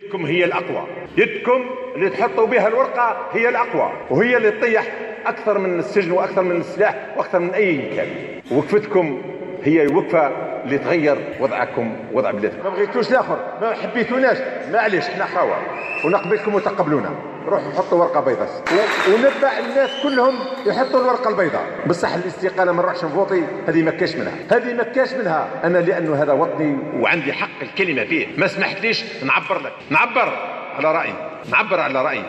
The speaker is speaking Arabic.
يدكم هي الأقوى، يدكم اللي تحطوا بها الورقة هي الأقوى، وهي اللي تطيح أكثر من السجن وأكثر من السلاح وأكثر من أي مكان. وقفتكم هي الوقفة اللي تغير وضعكم وضع بلادكم. ما بغيتوش الآخر، ما حبيتوناش، معليش احنا خاوة ونقبلكم وتقبلونا. روحوا حطوا ورقة بيضاء ونبع الناس كلهم يحطوا الورقة البيضاء. بصح الاستقالة ما نروحش نفوطي، هذه ما كاش منها، هذه ما كاش منها. أنا لأنه هذا وطني وعندي حق الكلمة فيه، ما سمحتليش نعبر لك، نعبر على رأيي.